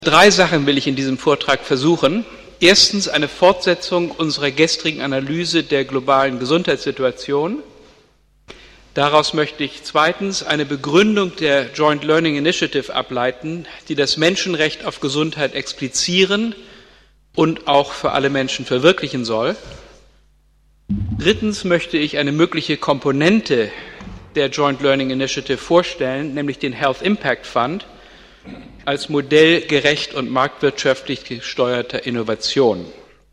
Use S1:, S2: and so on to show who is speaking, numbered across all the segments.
S1: 3 Sachen will ich in diesem Vortrag versuchen. Erstens eine Fortsetzung unserer gestrigen Analyse der globalen Gesundheitssituation. Daraus möchte ich zweitens eine Begründung der Joint Learning Initiative ableiten, die das Menschenrecht auf Gesundheit explizieren und auch für alle Menschen verwirklichen soll. Drittens möchte ich eine mögliche Komponente der Joint Learning Initiative vorstellen, nämlich den Health Impact Fund, als Modell gerecht und marktwirtschaftlich gesteuerter Innovation.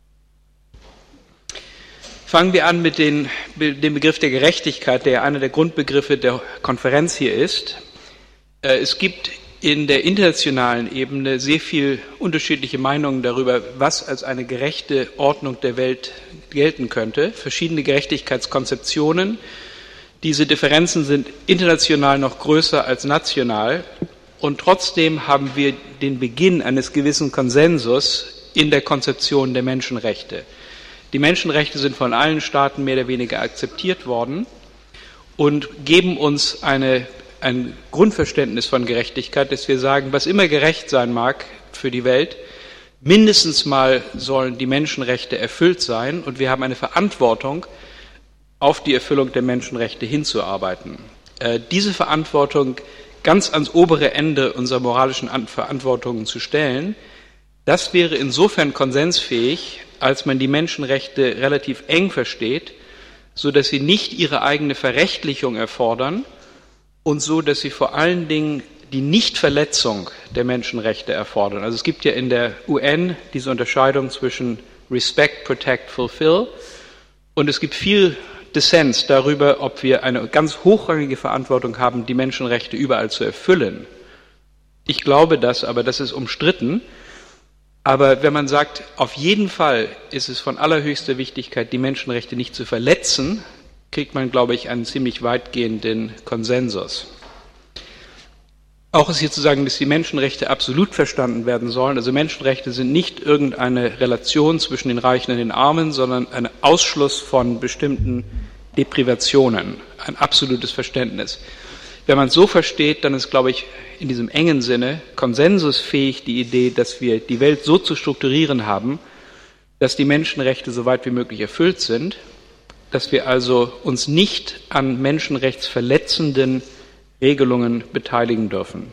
S1: Fangen wir an mit dem Begriff der Gerechtigkeit, der einer der Grundbegriffe der Konferenz hier ist. Es gibt in der internationalen Ebene sehr viel unterschiedliche Meinungen darüber, was als eine gerechte Ordnung der Welt gelten könnte. Verschiedene Gerechtigkeitskonzeptionen. Diese Differenzen sind international noch größer als national. Und trotzdem haben wir den Beginn eines gewissen Konsensus in der Konzeption der Menschenrechte. Die Menschenrechte sind von allen Staaten mehr oder weniger akzeptiert worden und geben uns ein Grundverständnis von Gerechtigkeit, dass wir sagen, was immer gerecht sein mag für die Welt, mindestens mal sollen die Menschenrechte erfüllt sein und wir haben eine Verantwortung, auf die Erfüllung der Menschenrechte hinzuarbeiten. Diese Verantwortung ganz ans obere Ende unserer moralischen Verantwortungen zu stellen, das wäre insofern konsensfähig, als man die Menschenrechte relativ eng versteht, so dass sie nicht ihre eigene Verrechtlichung erfordern und so, dass sie vor allen Dingen die Nichtverletzung der Menschenrechte erfordern. Also es gibt ja in der UN diese Unterscheidung zwischen Respect, Protect, Fulfill und es gibt viel Dissens darüber, ob wir eine ganz hochrangige Verantwortung haben, die Menschenrechte überall zu erfüllen. Ich glaube das, aber das ist umstritten. Aber wenn man sagt, auf jeden Fall ist es von allerhöchster Wichtigkeit, die Menschenrechte nicht zu verletzen, kriegt man, glaube ich, einen ziemlich weitgehenden Konsensus. Auch ist hier zu sagen, dass die Menschenrechte absolut verstanden werden sollen. Also Menschenrechte sind nicht irgendeine Relation zwischen den Reichen und den Armen, sondern ein Ausschluss von bestimmten Deprivationen, ein absolutes Verständnis. Wenn man es so versteht, dann ist, glaube ich, in diesem engen Sinne konsensusfähig die Idee, dass wir die Welt so zu strukturieren haben, dass die Menschenrechte so weit wie möglich erfüllt sind, dass wir also uns nicht an menschenrechtsverletzenden Regelungen beteiligen dürfen.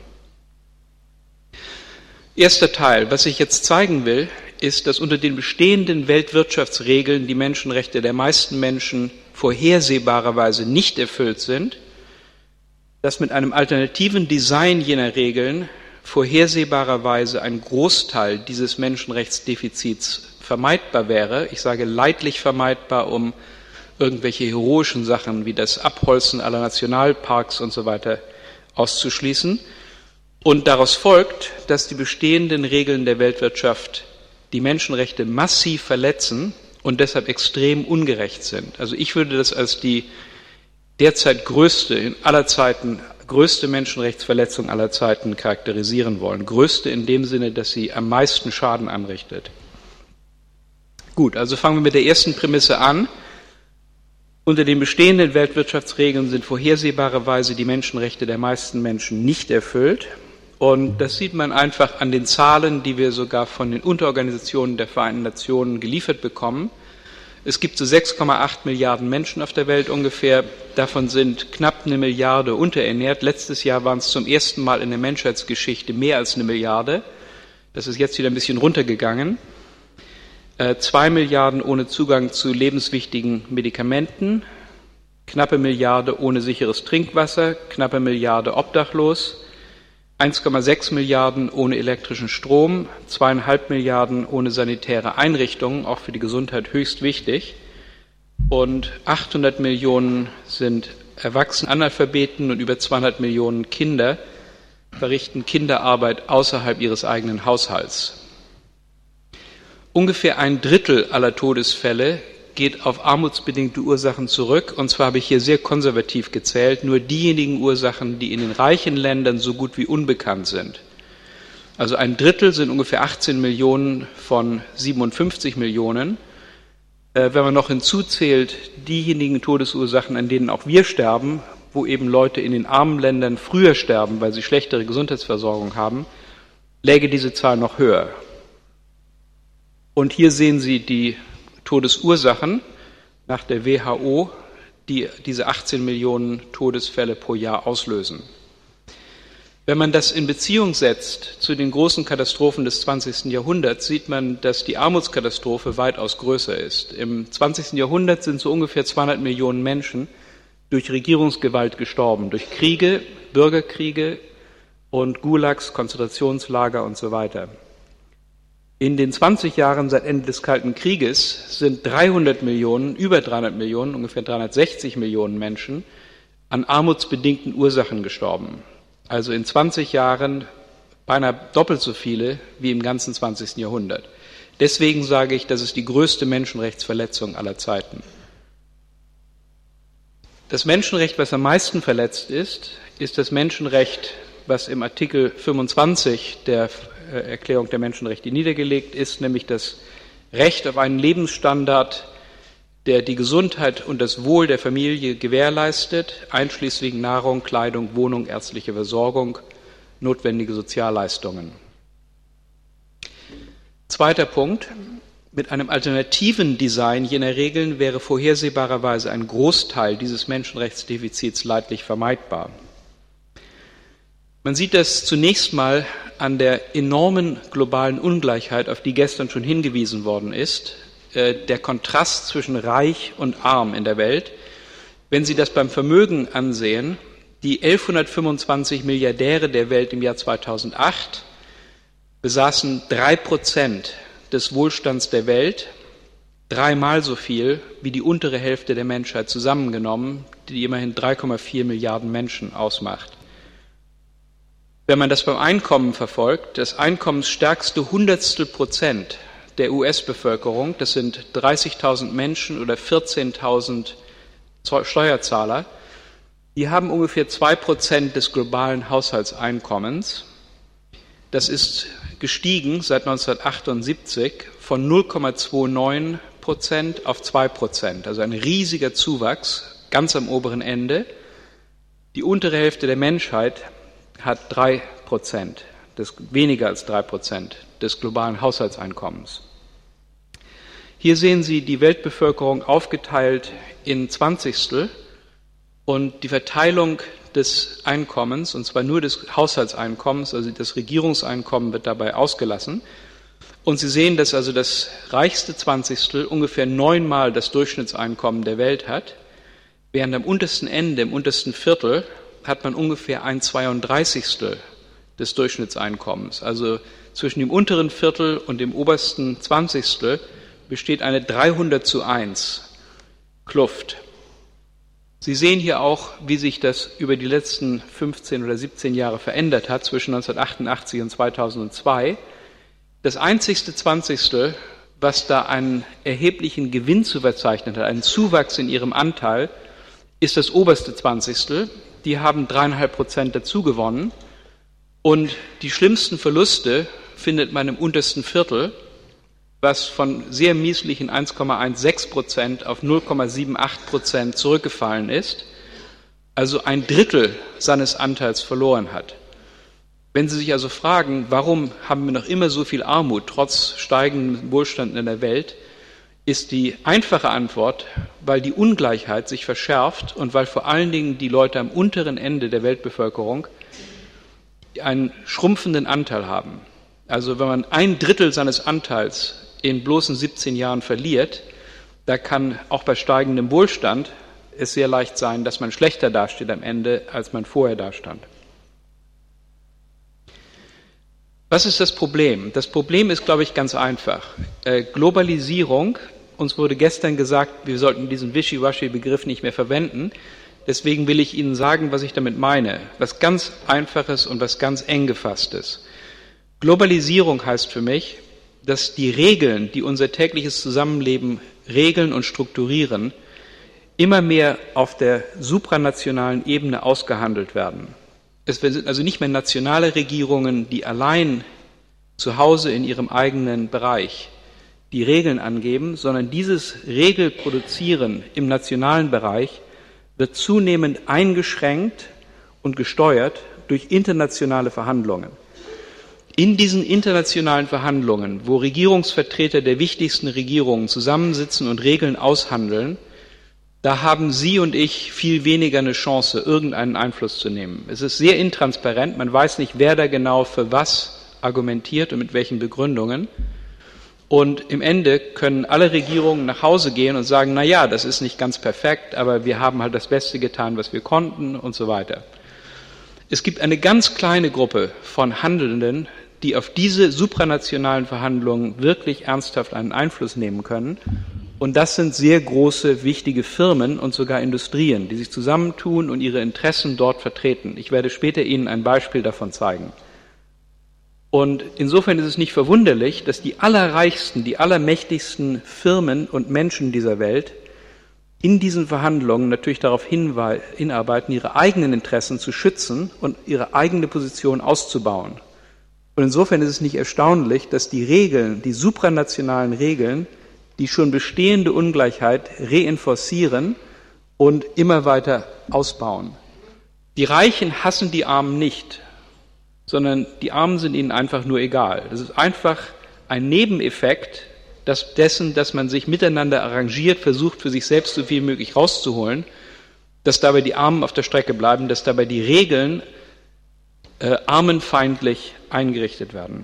S1: Erster Teil. Was ich jetzt zeigen will, ist, dass unter den bestehenden Weltwirtschaftsregeln die Menschenrechte der meisten Menschen vorhersehbarerweise nicht erfüllt sind, dass mit einem alternativen Design jener Regeln vorhersehbarerweise ein Großteil dieses Menschenrechtsdefizits vermeidbar wäre. Ich sage leidlich vermeidbar, um irgendwelche heroischen Sachen wie das Abholzen aller Nationalparks und so weiter auszuschließen. Und daraus folgt, dass die bestehenden Regeln der Weltwirtschaft die Menschenrechte massiv verletzen und deshalb extrem ungerecht sind. Also ich würde das als die derzeit größte Menschenrechtsverletzung aller Zeiten charakterisieren wollen. Größte in dem Sinne, dass sie am meisten Schaden anrichtet. Gut, also fangen wir mit der ersten Prämisse an. Unter den bestehenden Weltwirtschaftsregeln sind vorhersehbarerweise die Menschenrechte der meisten Menschen nicht erfüllt. Und das sieht man einfach an den Zahlen, die wir sogar von den Unterorganisationen der Vereinten Nationen geliefert bekommen. Es gibt so 6,8 Milliarden Menschen auf der Welt ungefähr. Davon sind knapp 1 Milliarde unterernährt. Letztes Jahr waren es zum ersten Mal in der Menschheitsgeschichte mehr als 1 Milliarde. Das ist jetzt wieder ein bisschen runtergegangen. 2 Milliarden ohne Zugang zu lebenswichtigen Medikamenten, knappe Milliarde ohne sicheres Trinkwasser, knappe Milliarde obdachlos, 1,6 Milliarden ohne elektrischen Strom, 2,5 Milliarden ohne sanitäre Einrichtungen, auch für die Gesundheit höchst wichtig. Und 800 Millionen sind erwachsene Analphabeten und über 200 Millionen Kinder verrichten Kinderarbeit außerhalb ihres eigenen Haushalts. Ungefähr 1/3 aller Todesfälle geht auf armutsbedingte Ursachen zurück. Und zwar habe ich hier sehr konservativ gezählt, nur diejenigen Ursachen, die in den reichen Ländern so gut wie unbekannt sind. Also 1/3 sind ungefähr 18 Millionen von 57 Millionen. Wenn man noch hinzuzählt, diejenigen Todesursachen, an denen auch wir sterben, wo eben Leute in den armen Ländern früher sterben, weil sie schlechtere Gesundheitsversorgung haben, läge diese Zahl noch höher. Und hier sehen Sie die Todesursachen nach der WHO, die diese 18 Millionen Todesfälle pro Jahr auslösen. Wenn man das in Beziehung setzt zu den großen Katastrophen des 20. Jahrhunderts, sieht man, dass die Armutskatastrophe weitaus größer ist. Im 20. Jahrhundert sind so ungefähr 200 Millionen Menschen durch Regierungsgewalt gestorben, durch Kriege, Bürgerkriege und Gulags, Konzentrationslager und so weiter. In den 20 Jahren seit Ende des Kalten Krieges sind 300 Millionen, über 300 Millionen, ungefähr 360 Millionen Menschen an armutsbedingten Ursachen gestorben. Also in 20 Jahren beinahe doppelt so viele wie im ganzen 20. Jahrhundert. Deswegen sage ich, das ist die größte Menschenrechtsverletzung aller Zeiten. Das Menschenrecht, was am meisten verletzt ist, ist das Menschenrecht, was im Artikel 25 der Erklärung der Menschenrechte niedergelegt ist, nämlich das Recht auf einen Lebensstandard, der die Gesundheit und das Wohl der Familie gewährleistet, einschließlich Nahrung, Kleidung, Wohnung, ärztliche Versorgung, notwendige Sozialleistungen. Zweiter Punkt. Mit einem alternativen Design jener Regeln wäre vorhersehbarerweise ein Großteil dieses Menschenrechtsdefizits leidlich vermeidbar. Man sieht das zunächst mal an der enormen globalen Ungleichheit, auf die gestern schon hingewiesen worden ist, der Kontrast zwischen Reich und Arm in der Welt. Wenn Sie das beim Vermögen ansehen, die 1125 Milliardäre der Welt im Jahr 2008 besaßen 3% des Wohlstands der Welt, dreimal so viel wie die untere Hälfte der Menschheit zusammengenommen, die immerhin 3,4 Milliarden Menschen ausmacht. Wenn man das beim Einkommen verfolgt, das einkommensstärkste Hundertstelprozent der US-Bevölkerung, das sind 30.000 Menschen oder 14.000 Steuerzahler, die haben ungefähr 2% des globalen Haushaltseinkommens. Das ist gestiegen seit 1978 von 0,29% auf 2%, also ein riesiger Zuwachs, ganz am oberen Ende. Die untere Hälfte der Menschheit hat 3%, weniger als 3% des globalen Haushaltseinkommens. Hier sehen Sie die Weltbevölkerung aufgeteilt in Zwanzigstel und die Verteilung des Einkommens, und zwar nur des Haushaltseinkommens, also das Regierungseinkommen wird dabei ausgelassen. Und Sie sehen, dass also das reichste Zwanzigstel ungefähr 9-mal das Durchschnittseinkommen der Welt hat, während am untersten Ende, im untersten Viertel, hat man ungefähr 1/32 des Durchschnittseinkommens. Also zwischen dem unteren Viertel und dem obersten Zwanzigstel besteht eine 300:1 Kluft. Sie sehen hier auch, wie sich das über die letzten 15 oder 17 Jahre verändert hat, zwischen 1988 und 2002. Das einzigste Zwanzigstel, was da einen erheblichen Gewinn zu verzeichnen hat, einen Zuwachs in ihrem Anteil, ist das oberste Zwanzigstel. Die haben 3,5% dazu gewonnen. Und die schlimmsten Verluste findet man im untersten Viertel, was von sehr mieslichen 1,16% auf 0,78% zurückgefallen ist, also ein Drittel seines Anteils verloren hat. Wenn Sie sich also fragen, warum haben wir noch immer so viel Armut trotz steigendem Wohlstand in der Welt, ist die einfache Antwort, weil die Ungleichheit sich verschärft und weil vor allen Dingen die Leute am unteren Ende der Weltbevölkerung einen schrumpfenden Anteil haben. Also wenn man ein Drittel seines Anteils in bloßen 17 Jahren verliert, da kann auch bei steigendem Wohlstand es sehr leicht sein, dass man schlechter dasteht am Ende, als man vorher dastand. Was ist das Problem? Das Problem ist, glaube ich, ganz einfach. Globalisierung, uns wurde gestern gesagt, wir sollten diesen Wischiwaschi-Begriff nicht mehr verwenden. Deswegen will ich Ihnen sagen, was ich damit meine. Was ganz Einfaches und was ganz eng gefasstes. Globalisierung heißt für mich, dass die Regeln, die unser tägliches Zusammenleben regeln und strukturieren, immer mehr auf der supranationalen Ebene ausgehandelt werden. Es sind also nicht mehr nationale Regierungen, die allein zu Hause in ihrem eigenen Bereich die Regeln angeben, sondern dieses Regelproduzieren im nationalen Bereich wird zunehmend eingeschränkt und gesteuert durch internationale Verhandlungen. In diesen internationalen Verhandlungen, wo Regierungsvertreter der wichtigsten Regierungen zusammensitzen und Regeln aushandeln, da haben Sie und ich viel weniger eine Chance, irgendeinen Einfluss zu nehmen. Es ist sehr intransparent, man weiß nicht, wer da genau für was argumentiert und mit welchen Begründungen. Und im Ende können alle Regierungen nach Hause gehen und sagen, na ja, das ist nicht ganz perfekt, aber wir haben halt das Beste getan, was wir konnten und so weiter. Es gibt eine ganz kleine Gruppe von Handelnden, die auf diese supranationalen Verhandlungen wirklich ernsthaft einen Einfluss nehmen können. Und das sind sehr große, wichtige Firmen und sogar Industrien, die sich zusammentun und ihre Interessen dort vertreten. Ich werde später Ihnen ein Beispiel davon zeigen. Und insofern ist es nicht verwunderlich, dass die allerreichsten, die allermächtigsten Firmen und Menschen dieser Welt in diesen Verhandlungen natürlich darauf hinarbeiten, ihre eigenen Interessen zu schützen und ihre eigene Position auszubauen. Und insofern ist es nicht erstaunlich, dass die Regeln, die supranationalen Regeln, die schon bestehende Ungleichheit reinforcieren und immer weiter ausbauen. Die Reichen hassen die Armen nicht, sondern die Armen sind ihnen einfach nur egal. Das ist einfach ein Nebeneffekt dessen, dass man sich miteinander arrangiert, versucht, für sich selbst so viel wie möglich rauszuholen, dass dabei die Armen auf der Strecke bleiben, dass dabei die Regeln armenfeindlich eingerichtet werden.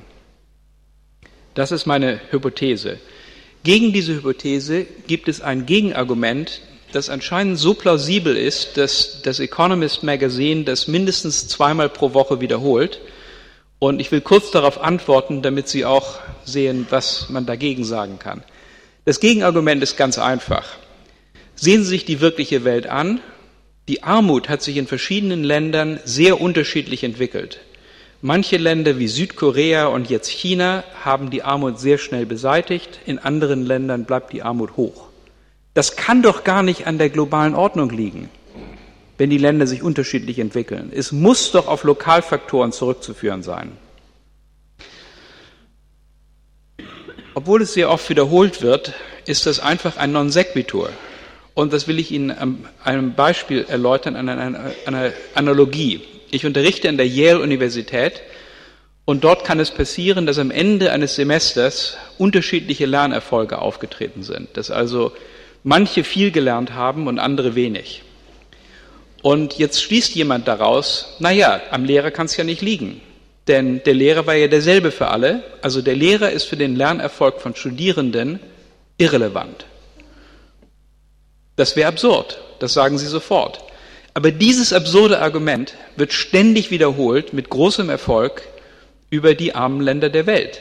S1: Das ist meine Hypothese. Gegen diese Hypothese gibt es ein Gegenargument, das anscheinend so plausibel ist, dass das Economist Magazine das mindestens zweimal pro Woche wiederholt. Und ich will kurz darauf antworten, damit Sie auch sehen, was man dagegen sagen kann. Das Gegenargument ist ganz einfach. Sehen Sie sich die wirkliche Welt an. Die Armut hat sich in verschiedenen Ländern sehr unterschiedlich entwickelt. Manche Länder wie Südkorea und jetzt China haben die Armut sehr schnell beseitigt. In anderen Ländern bleibt die Armut hoch. Das kann doch gar nicht an der globalen Ordnung liegen, wenn die Länder sich unterschiedlich entwickeln. Es muss doch auf Lokalfaktoren zurückzuführen sein. Obwohl es sehr oft wiederholt wird, ist das einfach ein Non sequitur. Und das will ich Ihnen an einem Beispiel erläutern, an einer Analogie. Ich unterrichte an der Yale-Universität und dort kann es passieren, dass am Ende eines Semesters unterschiedliche Lernerfolge aufgetreten sind. Dass also manche viel gelernt haben und andere wenig. Und jetzt schließt jemand daraus, naja, am Lehrer kann es ja nicht liegen. Denn der Lehrer war ja derselbe für alle. Also der Lehrer ist für den Lernerfolg von Studierenden irrelevant. Das wäre absurd, das sagen Sie sofort. Aber dieses absurde Argument wird ständig wiederholt mit großem Erfolg über die armen Länder der Welt.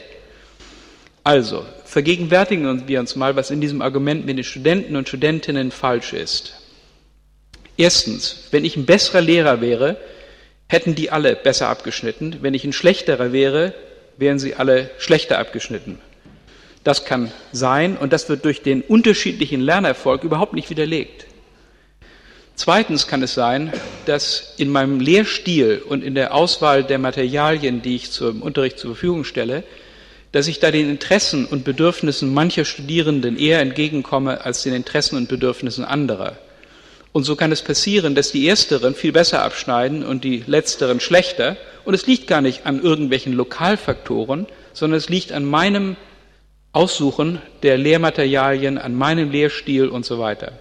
S1: Also, vergegenwärtigen wir uns mal, was in diesem Argument mit den Studenten und Studentinnen falsch ist. Erstens, wenn ich ein besserer Lehrer wäre, hätten die alle besser abgeschnitten. Wenn ich ein schlechterer wäre, wären sie alle schlechter abgeschnitten. Das kann sein und das wird durch den unterschiedlichen Lernerfolg überhaupt nicht widerlegt. Zweitens kann es sein, dass in meinem Lehrstil und in der Auswahl der Materialien, die ich zum Unterricht zur Verfügung stelle, dass ich da den Interessen und Bedürfnissen mancher Studierenden eher entgegenkomme als den Interessen und Bedürfnissen anderer. Und so kann es passieren, dass die Ersteren viel besser abschneiden und die Letzteren schlechter. Und es liegt gar nicht an irgendwelchen Lokalfaktoren, sondern es liegt an meinem Aussuchen der Lehrmaterialien, an meinem Lehrstil und so weiter.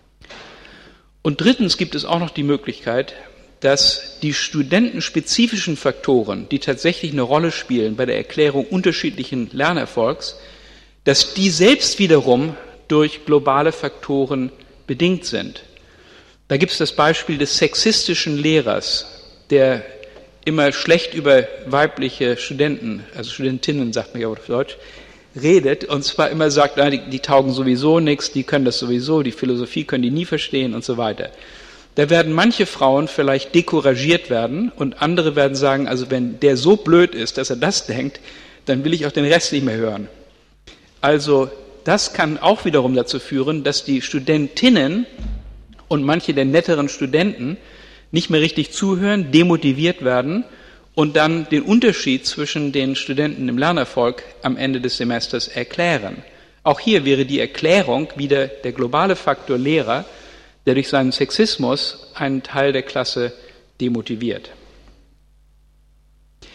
S1: Und drittens gibt es auch noch die Möglichkeit, dass die studentenspezifischen Faktoren, die tatsächlich eine Rolle spielen bei der Erklärung unterschiedlichen Lernerfolgs, dass die selbst wiederum durch globale Faktoren bedingt sind. Da gibt es das Beispiel des sexistischen Lehrers, der immer schlecht über weibliche Studenten, also Studentinnen sagt man ja auf Deutsch, redet und zwar immer sagt, na, die taugen sowieso nichts, die können das sowieso, die Philosophie können die nie verstehen und so weiter. Da werden manche Frauen vielleicht decouragiert werden und andere werden sagen, also wenn der so blöd ist, dass er das denkt, dann will ich auch den Rest nicht mehr hören. Also das kann auch wiederum dazu führen, dass die Studentinnen und manche der netteren Studenten nicht mehr richtig zuhören, demotiviert werden und dann den Unterschied zwischen den Studenten im Lernerfolg am Ende des Semesters erklären. Auch hier wäre die Erklärung wieder der globale Faktor Lehrer, der durch seinen Sexismus einen Teil der Klasse demotiviert.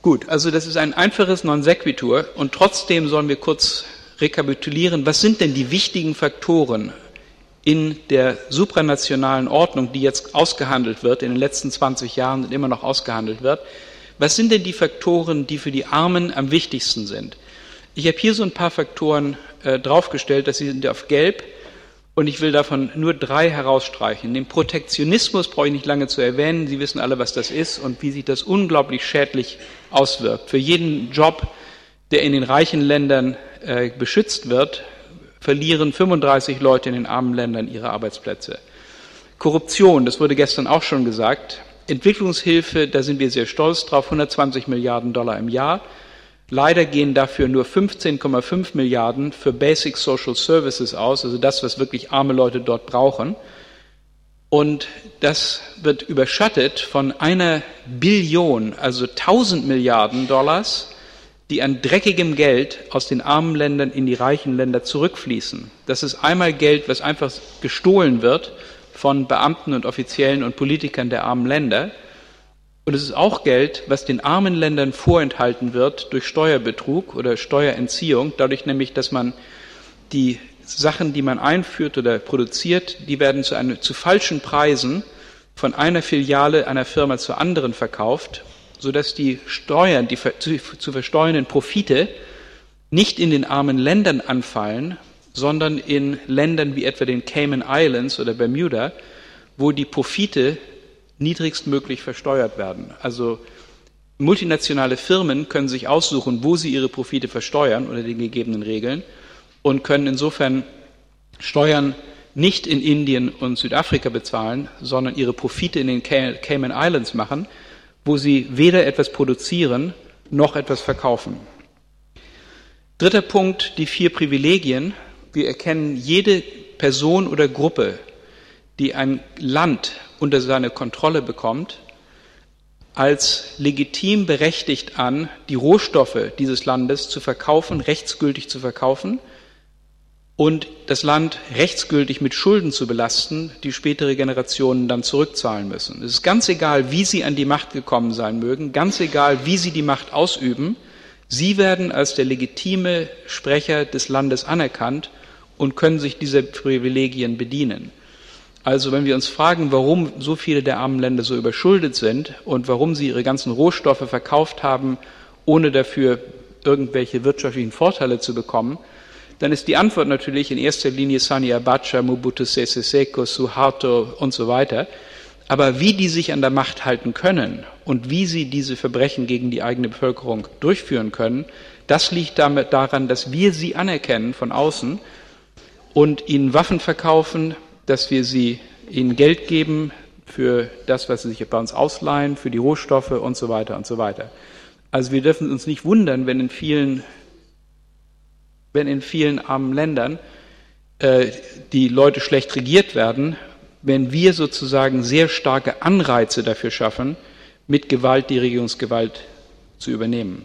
S1: Gut, also das ist ein einfaches Non sequitur und trotzdem sollen wir kurz rekapitulieren, was sind denn die wichtigen Faktoren in der supranationalen Ordnung, die jetzt ausgehandelt wird, in den letzten 20 Jahren und immer noch ausgehandelt wird. Was sind denn die Faktoren, die für die Armen am wichtigsten sind? Ich habe hier so ein paar Faktoren draufgestellt, das sind auf Gelb und ich will davon nur 3 herausstreichen. Den Protektionismus brauche ich nicht lange zu erwähnen, Sie wissen alle, was das ist und wie sich das unglaublich schädlich auswirkt. Für jeden Job, der in den reichen Ländern beschützt wird, verlieren 35 Leute in den armen Ländern ihre Arbeitsplätze. Korruption, das wurde gestern auch schon gesagt. Entwicklungshilfe, da sind wir sehr stolz drauf, 120 Milliarden Dollar im Jahr. Leider gehen dafür nur 15,5 Milliarden für Basic Social Services aus, also das, was wirklich arme Leute dort brauchen. Und das wird überschattet von 1 Billion, also 1000 Milliarden Dollars, die an dreckigem Geld aus den armen Ländern in die reichen Länder zurückfließen. Das ist einmal Geld, was einfach gestohlen wird von Beamten und Offiziellen und Politikern der armen Länder. Und es ist auch Geld, was den armen Ländern vorenthalten wird durch Steuerbetrug oder Steuerentziehung, dadurch nämlich, dass man die Sachen, die man einführt oder produziert, die werden zu falschen Preisen von einer Filiale einer Firma zur anderen verkauft, sodass die Steuern, die zu versteuernden Profite nicht in den armen Ländern anfallen, sondern in Ländern wie etwa den Cayman Islands oder Bermuda, wo die Profite niedrigstmöglich versteuert werden. Also multinationale Firmen können sich aussuchen, wo sie ihre Profite versteuern unter den gegebenen Regeln und können insofern Steuern nicht in Indien und Südafrika bezahlen, sondern ihre Profite in den Cayman Islands machen, wo sie weder etwas produzieren noch etwas verkaufen. 3. Punkt, die 4 Privilegien. Wir erkennen jede Person oder Gruppe, die ein Land unter seine Kontrolle bekommt, als legitim berechtigt an, die Rohstoffe dieses Landes zu verkaufen, rechtsgültig zu verkaufen und das Land rechtsgültig mit Schulden zu belasten, die spätere Generationen dann zurückzahlen müssen. Es ist ganz egal, wie sie an die Macht gekommen sein mögen, ganz egal, wie sie die Macht ausüben, sie werden als der legitime Sprecher des Landes anerkannt und können sich dieser Privilegien bedienen. Also wenn wir uns fragen, warum so viele der armen Länder so überschuldet sind und warum sie ihre ganzen Rohstoffe verkauft haben, ohne dafür irgendwelche wirtschaftlichen Vorteile zu bekommen, dann ist die Antwort natürlich in erster Linie Sani Abacha, Mobutu Sese Seko, Suharto und so weiter. Aber wie die sich an der Macht halten können und wie sie diese Verbrechen gegen die eigene Bevölkerung durchführen können, das liegt damit daran, dass wir sie anerkennen von außen und ihnen Waffen verkaufen, dass wir ihnen Geld geben für das, was sie sich bei uns ausleihen, für die Rohstoffe und so weiter und so weiter. Also wir dürfen uns nicht wundern, wenn in vielen armen Ländern die Leute schlecht regiert werden, wenn wir sozusagen sehr starke Anreize dafür schaffen, mit Gewalt die Regierungsgewalt zu übernehmen.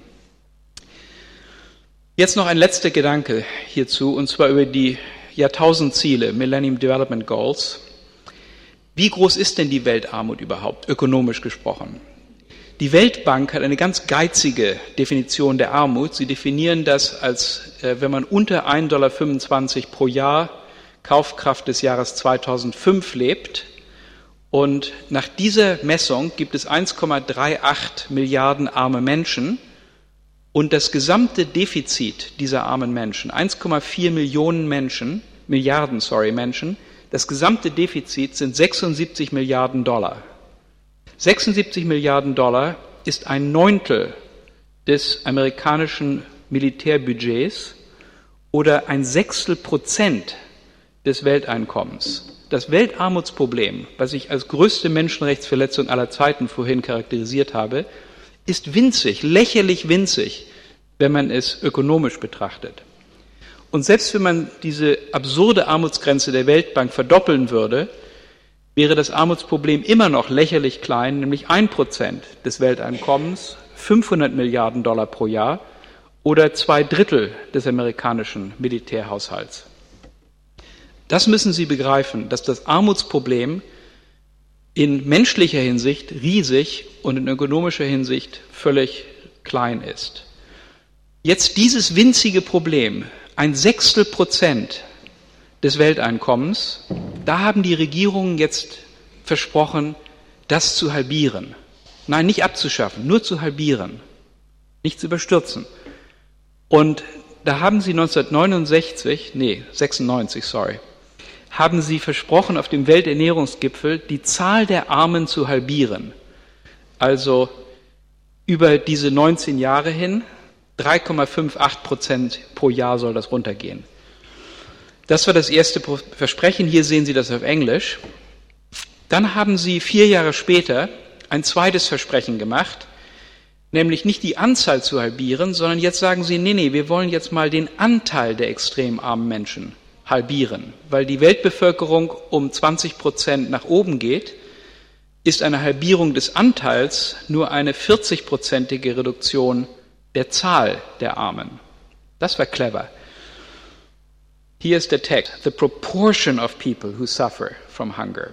S1: Jetzt noch ein letzter Gedanke hierzu, und zwar über die Jahrtausendziele, Millennium Development Goals. Wie groß ist denn die Weltarmut überhaupt, ökonomisch gesprochen? Die Weltbank hat eine ganz geizige Definition der Armut. Sie definieren das als, wenn man unter 1,25 $ pro Jahr Kaufkraft des Jahres 2005 lebt. Und nach dieser Messung gibt es 1,38 Milliarden arme Menschen. Und das gesamte Defizit dieser armen Menschen, 1,4 Milliarden Menschen, das gesamte Defizit sind 76 Milliarden $. 76 Milliarden $ ist ein Neuntel des amerikanischen Militärbudgets oder ein Sechstel% des Welteinkommens. Das Weltarmutsproblem, was ich als größte Menschenrechtsverletzung aller Zeiten vorhin charakterisiert habe, ist winzig, lächerlich winzig, wenn man es ökonomisch betrachtet. Und selbst wenn man diese absurde Armutsgrenze der Weltbank verdoppeln würde, wäre das Armutsproblem immer noch lächerlich klein, nämlich 1% des Welteinkommens, 500 Milliarden $ pro Jahr oder 2/3 des amerikanischen Militärhaushalts. Das müssen Sie begreifen, dass das Armutsproblem in menschlicher Hinsicht riesig und in ökonomischer Hinsicht völlig klein ist. Jetzt dieses winzige Problem, 0,1% des Welteinkommens, da haben die Regierungen jetzt versprochen, das zu halbieren. Nein, nicht abzuschaffen, nur zu halbieren, nicht zu überstürzen. Und da haben sie 96, haben sie versprochen, auf dem Welternährungsgipfel die Zahl der Armen zu halbieren. Also über diese 19 Jahre hin, 3,58% pro Jahr soll das runtergehen. Das war das erste Versprechen. Hier sehen Sie das auf Englisch. Dann haben Sie 4 Jahre später ein zweites Versprechen gemacht, nämlich nicht die Anzahl zu halbieren, sondern jetzt sagen Sie, nee, wir wollen jetzt mal den Anteil der extrem armen Menschen halbieren. Weil die Weltbevölkerung um 20% nach oben geht, ist eine Halbierung des Anteils nur eine 40-prozentige Reduktion der Zahl der Armen. Das war clever. Hier ist der Text. The proportion of people who suffer from hunger.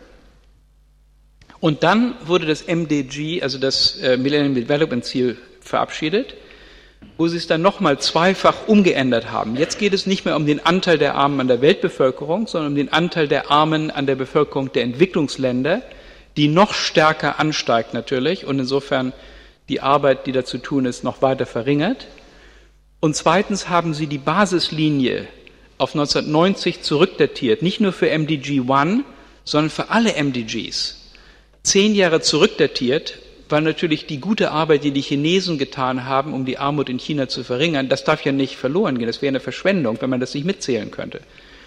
S1: Und dann wurde das MDG, also das Millennium Development Ziel, verabschiedet, wo sie es dann nochmal zweifach umgeändert haben. Jetzt geht es nicht mehr um den Anteil der Armen an der Weltbevölkerung, sondern um den Anteil der Armen an der Bevölkerung der Entwicklungsländer, die noch stärker ansteigt natürlich und insofern die Arbeit, die dazu tun ist, noch weiter verringert. Und zweitens haben sie die Basislinie auf 1990 zurückdatiert, nicht nur für MDG 1, sondern für alle MDGs. 10 Jahre zurückdatiert, weil natürlich die gute Arbeit, die die Chinesen getan haben, um die Armut in China zu verringern, das darf ja nicht verloren gehen. Das wäre eine Verschwendung, wenn man das nicht mitzählen könnte.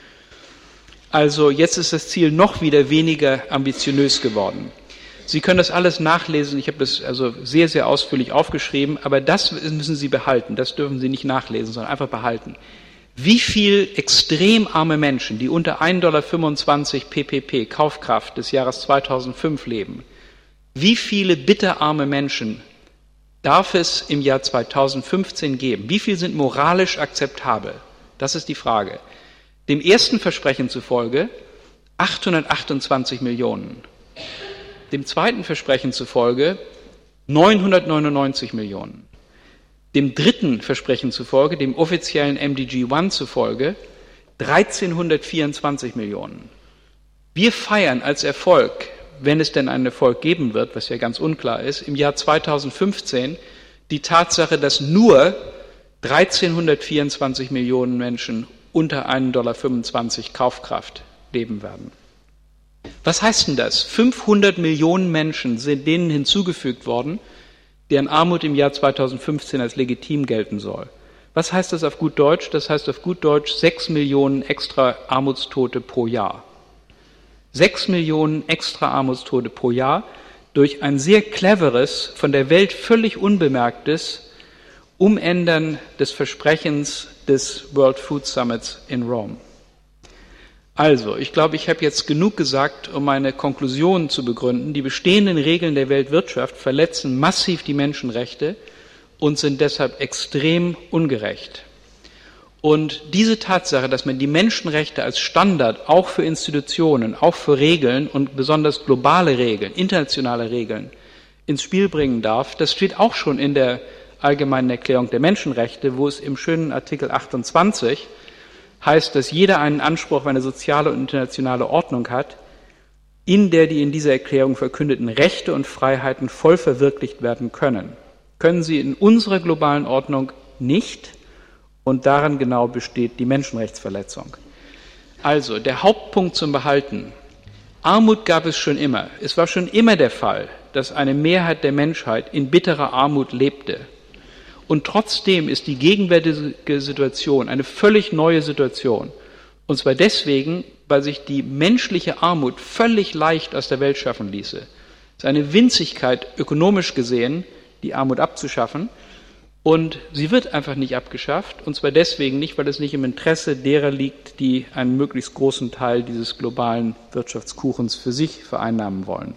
S1: Also jetzt ist das Ziel noch wieder weniger ambitiös geworden. Sie können das alles nachlesen. Ich habe das also sehr, sehr ausführlich aufgeschrieben, aber das müssen Sie behalten. Das dürfen Sie nicht nachlesen, sondern einfach behalten. Wie viel extrem arme Menschen, die unter 1,25 $ PPP Kaufkraft des Jahres 2005 leben, wie viele bitterarme Menschen darf es im Jahr 2015 geben? Wie viel sind moralisch akzeptabel? Das ist die Frage. Dem ersten Versprechen zufolge 828 Millionen. Dem zweiten Versprechen zufolge 999 Millionen. Dem dritten Versprechen zufolge, dem offiziellen MDG 1 zufolge, 1324 Millionen. Wir feiern als Erfolg, wenn es denn einen Erfolg geben wird, was ja ganz unklar ist, im Jahr 2015 die Tatsache, dass nur 1324 Millionen Menschen unter 1,25 $ Kaufkraft leben werden. Was heißt denn das? 500 Millionen Menschen sind denen hinzugefügt worden, deren Armut im Jahr 2015 als legitim gelten soll. Was heißt das auf gut Deutsch? Das heißt auf gut Deutsch 6 Millionen extra Armutstote pro Jahr. 6 Millionen extra Armutstote pro Jahr durch ein sehr cleveres, von der Welt völlig unbemerktes Umändern des Versprechens des World Food Summits in Rom. Also, ich glaube, ich habe jetzt genug gesagt, um meine Konklusion zu begründen. Die bestehenden Regeln der Weltwirtschaft verletzen massiv die Menschenrechte und sind deshalb extrem ungerecht. Und diese Tatsache, dass man die Menschenrechte als Standard auch für Institutionen, auch für Regeln und besonders globale Regeln, internationale Regeln ins Spiel bringen darf, das steht auch schon in der Allgemeinen Erklärung der Menschenrechte, wo es im schönen Artikel 28 heißt, dass jeder einen Anspruch auf eine soziale und internationale Ordnung hat, in der die in dieser Erklärung verkündeten Rechte und Freiheiten voll verwirklicht werden können. Können sie in unserer globalen Ordnung nicht, und daran genau besteht die Menschenrechtsverletzung. Also, der Hauptpunkt zum Behalten. Armut gab es schon immer. Es war schon immer der Fall, dass eine Mehrheit der Menschheit in bitterer Armut lebte. Und trotzdem ist die gegenwärtige Situation eine völlig neue Situation. Und zwar deswegen, weil sich die menschliche Armut völlig leicht aus der Welt schaffen ließe. Es ist eine Winzigkeit, ökonomisch gesehen, die Armut abzuschaffen. Und sie wird einfach nicht abgeschafft. Und zwar deswegen nicht, weil es nicht im Interesse derer liegt, die einen möglichst großen Teil dieses globalen Wirtschaftskuchens für sich vereinnahmen wollen.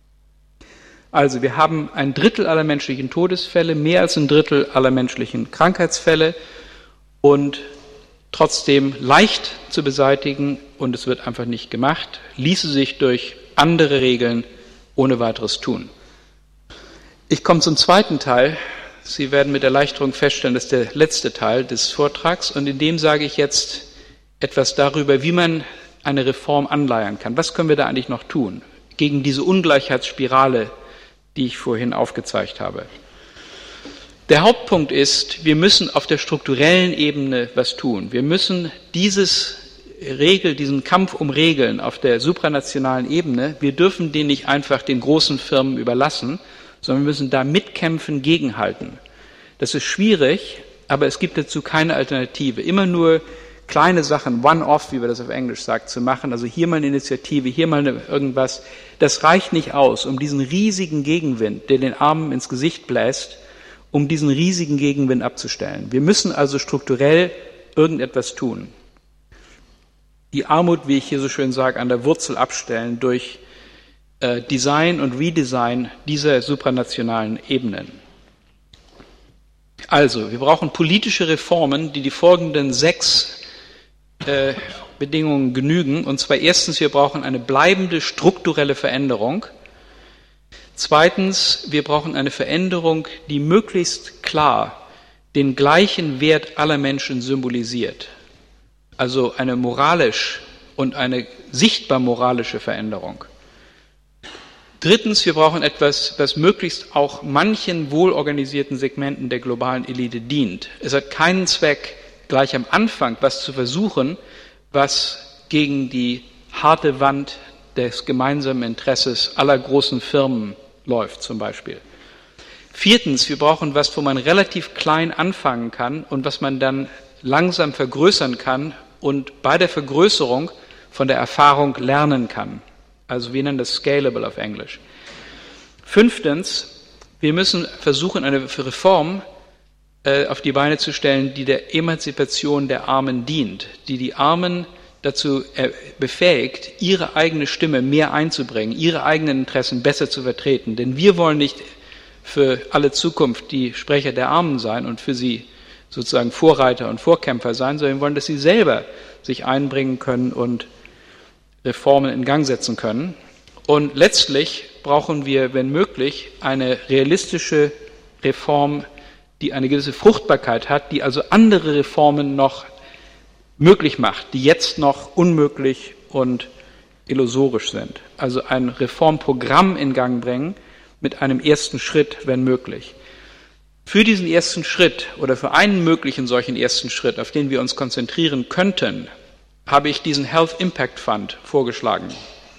S1: Also wir haben 1/3 aller menschlichen Todesfälle, mehr als 1/3 aller menschlichen Krankheitsfälle und trotzdem leicht zu beseitigen und es wird einfach nicht gemacht, ließe sich durch andere Regeln ohne weiteres tun. Ich komme zum zweiten Teil. Sie werden mit Erleichterung feststellen, das ist der letzte Teil des Vortrags, und in dem sage ich jetzt etwas darüber, wie man eine Reform anleiern kann. Was können wir da eigentlich noch tun gegen diese Ungleichheitsspirale, die ich vorhin aufgezeigt habe? Der Hauptpunkt ist, wir müssen auf der strukturellen Ebene was tun. Wir müssen diesen Kampf um Regeln auf der supranationalen Ebene, wir dürfen den nicht einfach den großen Firmen überlassen, sondern wir müssen da mitkämpfen, gegenhalten. Das ist schwierig, aber es gibt dazu keine Alternative. Immer nur kleine Sachen, one-off, wie wir das auf Englisch sagt, zu machen, also hier mal eine Initiative, hier mal irgendwas, das reicht nicht aus, um diesen riesigen Gegenwind, der den Armen ins Gesicht bläst, um diesen riesigen Gegenwind abzustellen. Wir müssen also strukturell irgendetwas tun. Die Armut, wie ich hier so schön sage, an der Wurzel abstellen durch Design und Redesign dieser supranationalen Ebenen. Also, wir brauchen politische Reformen, die folgenden 6 Bedingungen genügen. Und zwar erstens, wir brauchen eine bleibende strukturelle Veränderung. Zweitens, wir brauchen eine Veränderung, die möglichst klar den gleichen Wert aller Menschen symbolisiert. Also eine moralisch und eine sichtbar moralische Veränderung. Drittens, wir brauchen etwas, was möglichst auch manchen wohlorganisierten Segmenten der globalen Elite dient. Es hat keinen Zweck, gleich am Anfang was zu versuchen, was gegen die harte Wand des gemeinsamen Interesses aller großen Firmen läuft, zum Beispiel. Viertens, wir brauchen was, wo man relativ klein anfangen kann und was man dann langsam vergrößern kann und bei der Vergrößerung von der Erfahrung lernen kann. Also wir nennen das scalable auf Englisch. Fünftens, wir müssen versuchen, eine Reform auf die Beine zu stellen, die der Emanzipation der Armen dient, die die Armen dazu befähigt, ihre eigene Stimme mehr einzubringen, ihre eigenen Interessen besser zu vertreten. Denn wir wollen nicht für alle Zukunft die Sprecher der Armen sein und für sie sozusagen Vorreiter und Vorkämpfer sein, sondern wir wollen, dass sie selber sich einbringen können und Reformen in Gang setzen können. Und letztlich brauchen wir, wenn möglich, eine realistische Reform, die eine gewisse Fruchtbarkeit hat, die also andere Reformen noch möglich macht, die jetzt noch unmöglich und illusorisch sind. Also ein Reformprogramm in Gang bringen mit einem ersten Schritt, wenn möglich. Für diesen ersten Schritt oder für einen möglichen solchen ersten Schritt, auf den wir uns konzentrieren könnten, habe ich diesen Health Impact Fund vorgeschlagen.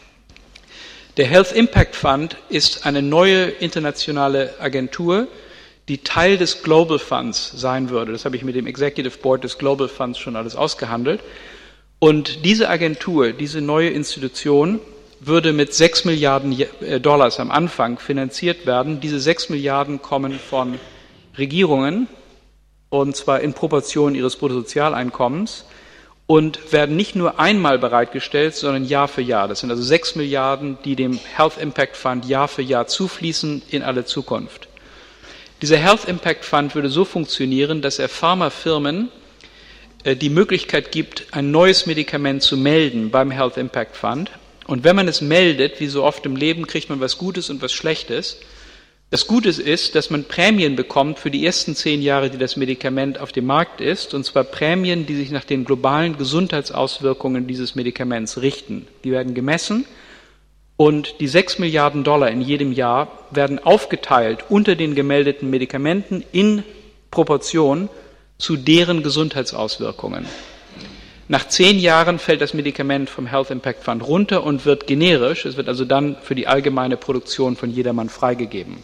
S1: Der Health Impact Fund ist eine neue internationale Agentur, die Teil des Global Funds sein würde. Das habe ich mit dem Executive Board des Global Funds schon alles ausgehandelt. Und diese Agentur, diese neue Institution, würde mit 6 Milliarden Dollars am Anfang finanziert werden. Diese 6 Milliarden kommen von Regierungen, und zwar in Proportion ihres Bruttosozialeinkommens, und werden nicht nur einmal bereitgestellt, sondern Jahr für Jahr. Das sind also 6 Milliarden, die dem Health Impact Fund Jahr für Jahr zufließen in alle Zukunft. Dieser Health Impact Fund würde so funktionieren, dass er Pharmafirmen die Möglichkeit gibt, ein neues Medikament zu melden beim Health Impact Fund. Und wenn man es meldet, wie so oft im Leben, kriegt man was Gutes und was Schlechtes. Das Gute ist, dass man Prämien bekommt für die ersten 10 Jahre, die das Medikament auf dem Markt ist, und zwar Prämien, die sich nach den globalen Gesundheitsauswirkungen dieses Medikaments richten. Die werden gemessen und die 6 Milliarden Dollar in jedem Jahr werden aufgeteilt unter den gemeldeten Medikamenten in Proportion zu deren Gesundheitsauswirkungen. Nach 10 Jahren fällt das Medikament vom Health Impact Fund runter und wird generisch. Es wird also dann für die allgemeine Produktion von jedermann freigegeben.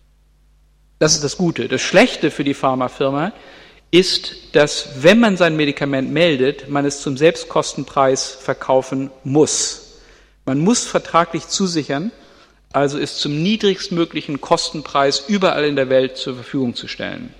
S1: Das ist das Gute. Das Schlechte für die Pharmafirma ist, dass, wenn man sein Medikament meldet, man es zum Selbstkostenpreis verkaufen muss. Man muss vertraglich zusichern, also es zum niedrigstmöglichen Kostenpreis überall in der Welt zur Verfügung zu stellen.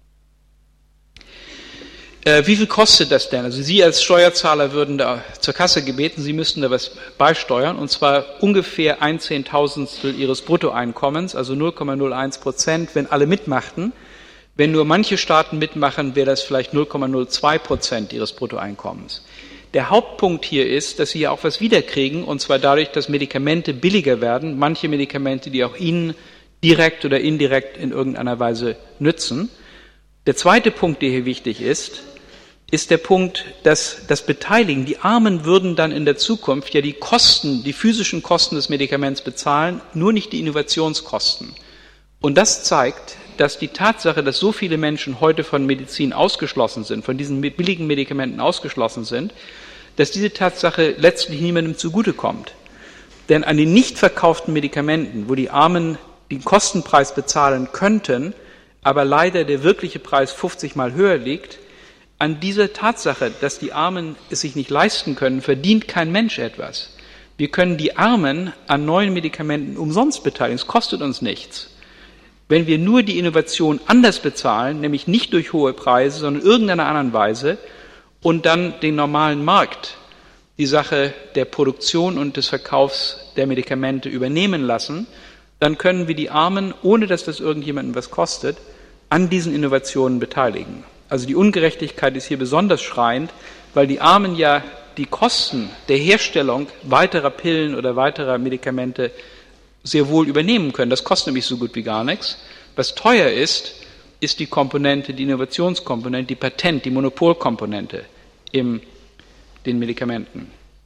S1: Wie viel kostet das denn? Also Sie als Steuerzahler würden da zur Kasse gebeten, Sie müssten da was beisteuern, und zwar ungefähr 1/10.000 Ihres Bruttoeinkommens, also 0,01%, wenn alle mitmachten. Wenn nur manche Staaten mitmachen, wäre das vielleicht 0,02% Ihres Bruttoeinkommens. Der Hauptpunkt hier ist, dass Sie ja auch was wiederkriegen, und zwar dadurch, dass Medikamente billiger werden. Manche Medikamente, die auch Ihnen direkt oder indirekt in irgendeiner Weise nützen. Der zweite Punkt, der hier wichtig ist der Punkt, dass das Beteiligen, die Armen würden dann in der Zukunft ja die Kosten, die physischen Kosten des Medikaments bezahlen, nur nicht die Innovationskosten. Und das zeigt, dass die Tatsache, dass so viele Menschen heute von Medizin ausgeschlossen sind, von diesen billigen Medikamenten ausgeschlossen sind, dass diese Tatsache letztlich niemandem zugutekommt. Denn an den nicht verkauften Medikamenten, wo die Armen den Kostenpreis bezahlen könnten, aber leider der wirkliche Preis 50 Mal höher liegt, an dieser Tatsache, dass die Armen es sich nicht leisten können, verdient kein Mensch etwas. Wir können die Armen an neuen Medikamenten umsonst beteiligen, es kostet uns nichts. Wenn wir nur die Innovation anders bezahlen, nämlich nicht durch hohe Preise, sondern in irgendeiner anderen Weise, und dann den normalen Markt, die Sache der Produktion und des Verkaufs der Medikamente übernehmen lassen, dann können wir die Armen, ohne dass das irgendjemandem was kostet, an diesen Innovationen beteiligen. Also die Ungerechtigkeit ist hier besonders schreiend, weil die Armen ja die Kosten der Herstellung weiterer Pillen oder weiterer Medikamente sehr wohl übernehmen können. Das kostet nämlich so gut wie gar nichts. Was teuer ist, ist die Komponente, die Innovationskomponente, die Patent-, die Monopolkomponente in den Medikamenten.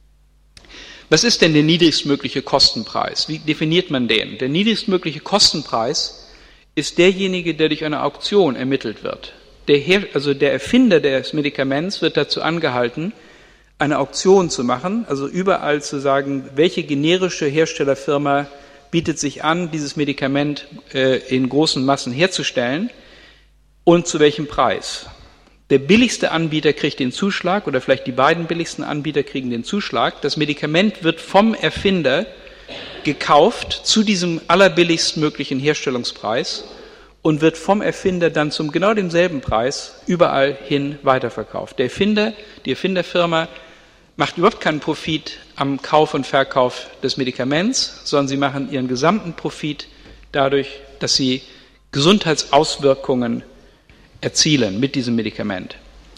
S1: Was ist denn der niedrigstmögliche Kostenpreis? Wie definiert man den? Der niedrigstmögliche Kostenpreis ist derjenige, der durch eine Auktion ermittelt wird. Der Erfinder des Medikaments wird dazu angehalten, eine Auktion zu machen, also überall zu sagen, welche generische Herstellerfirma bietet sich an, dieses Medikament in großen Massen herzustellen und zu welchem Preis. Der billigste Anbieter kriegt den Zuschlag oder vielleicht die beiden billigsten Anbieter kriegen den Zuschlag. Das Medikament wird vom Erfinder gekauft zu diesem allerbilligsten möglichen Herstellungspreis und wird vom Erfinder dann zum genau demselben Preis überall hin weiterverkauft. Der Erfinder, die Erfinderfirma macht überhaupt keinen Profit am Kauf und Verkauf des Medikaments, sondern sie machen ihren gesamten Profit dadurch, dass sie Gesundheitsauswirkungen erzielen mit diesem Medikament.